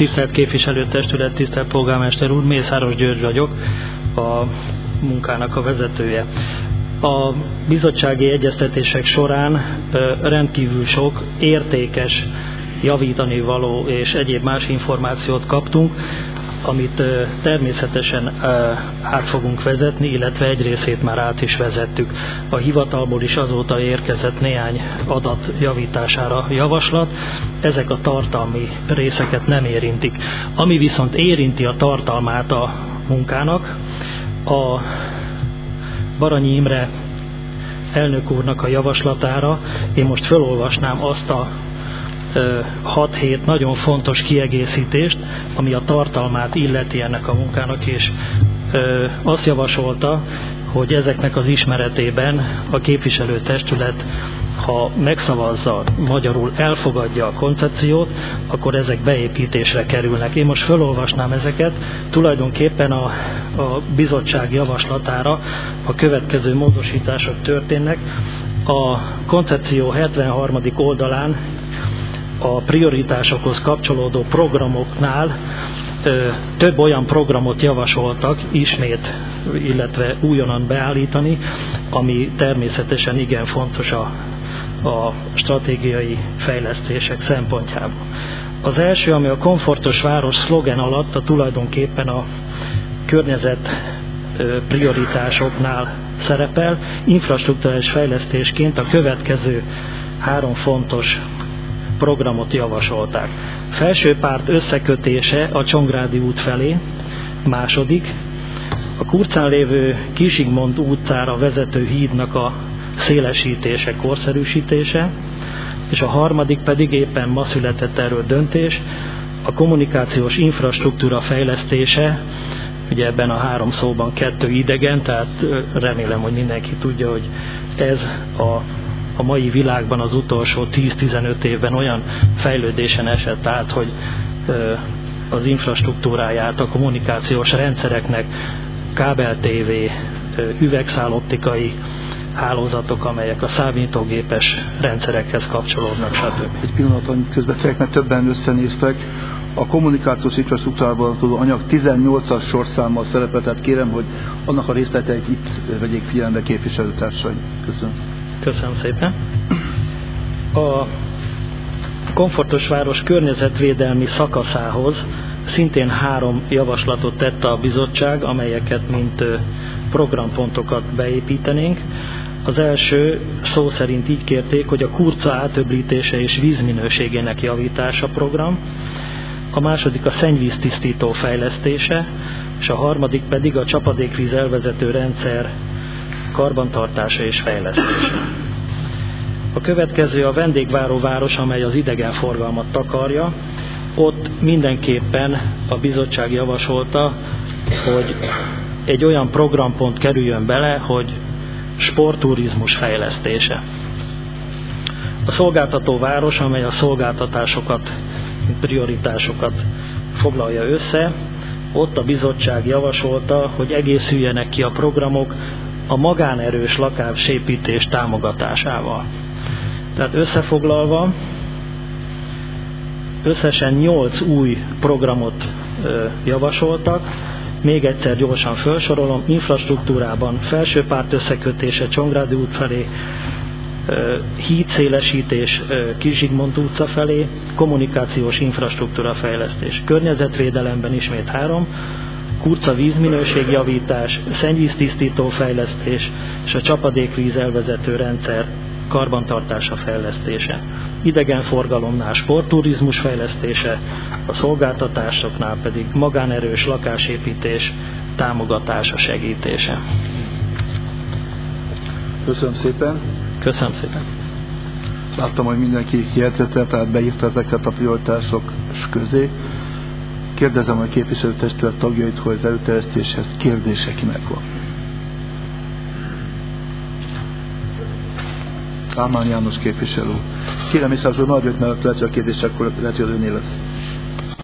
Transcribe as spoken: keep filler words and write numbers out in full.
Tisztelt képviselőtestület, tisztelt polgármester úr, Mészáros György vagyok, a munkának a vezetője. A bizottsági egyeztetések során rendkívül sok értékes, javítani való és egyéb más információt kaptunk, amit természetesen át fogunk vezetni, illetve egy részét már át is vezettük. A hivatalból is azóta érkezett néhány adat javítására javaslat, ezek a tartalmi részeket nem érintik. Ami viszont érinti a tartalmát a munkának, a Baranyi Imre elnök úrnak a javaslatára én most felolvasnám azt a hat-hét nagyon fontos kiegészítést, ami a tartalmát illeti ennek a munkának, és ö, azt javasolta, hogy ezeknek az ismeretében a képviselőtestület, ha megszavazza, magyarul elfogadja a koncepciót, akkor ezek beépítésre kerülnek. Én most felolvasnám ezeket, tulajdonképpen a, a bizottság javaslatára a következő módosítások történnek. A koncepció hetvenharmadik oldalán a prioritásokhoz kapcsolódó programoknál ö, több olyan programot javasoltak ismét, illetve újonnan beállítani, ami természetesen igen fontos a, a stratégiai fejlesztések szempontjából. Az első, ami a komfortos város szlogen alatt a tulajdonképpen a környezet ö, prioritásoknál szerepel, infrastrukturális fejlesztésként a következő három fontos programot javasolták. Felső párt összekötése a Csongrádi út felé, második, a Kurcán lévő Kis Zsigmond utcára vezető hídnak a szélesítése, korszerűsítése, és a harmadik pedig éppen ma született erről döntés, a kommunikációs infrastruktúra fejlesztése, ugye ebben a három szóban kettő idegen, tehát remélem, hogy mindenki tudja, hogy ez a a mai világban az utolsó tíz-tizenöt évben olyan fejlődésen esett át, hogy az infrastruktúráját, a kommunikációs rendszereknek kábel té vé, üvegszáloptikai hálózatok, amelyek a számítógépes rendszerekhez kapcsolódnak, stb. Egy pillanat, közbeszélek, mert többen összenéztek. A kommunikációs infrastruktúrában tudó anyag tizennyolcas sorszámmal szerepel, tehát kérem, hogy annak a részleteit itt vegyék figyelembe képviselőtársaim. Köszönöm. Köszönöm szépen. A komfortos város környezetvédelmi szakaszához szintén három javaslatot tette a bizottság, amelyeket mint programpontokat beépítenénk. Az első szó szerint így kérték, hogy a Kurca átöblítése és vízminőségének javítása program, a második a szennyvíztisztító fejlesztése, és a harmadik pedig a csapadékvíz elvezető rendszer karbantartása és fejlesztése. A következő a vendégváró város, amely az idegenforgalmat takarja. Ott mindenképpen a bizottság javasolta, hogy egy olyan programpont kerüljön bele, hogy sportturizmus fejlesztése. A szolgáltató város, amely a szolgáltatásokat, prioritásokat foglalja össze, ott a bizottság javasolta, hogy egészüljenek ki a programok a magánerős lakásépítés támogatásával. Tehát összefoglalva, összesen nyolc új programot ö, javasoltak. Még egyszer gyorsan felsorolom: infrastruktúrában felsőpárt összekötése Csongrádi út felé, ö, hídszélesítés ö, Kis Zsigmond utca felé, kommunikációs infrastruktúra fejlesztés, környezetvédelemben ismét három, Kurca vízminőségjavítás, szennyvíztisztító fejlesztés és a csapadékvíz elvezető rendszer karbantartása fejlesztése. Idegenforgalomnál sportturizmus fejlesztése, a szolgáltatásoknál pedig magánerős lakásépítés támogatása, segítése. Köszönöm szépen. Köszönöm szépen. Láttam, hogy mindenki jegyzette, tehát beírta ezeket a prioritások közé. Kérdezem a képviselőtestület tagjait, hogy az előterjesztéshez kérdése kinek van. Kálmán János képviselő. Kérem, Mészáros úr, maradjunk mellett, lehet, hogy a kérdés akkor lehet, hogy az öné lesz.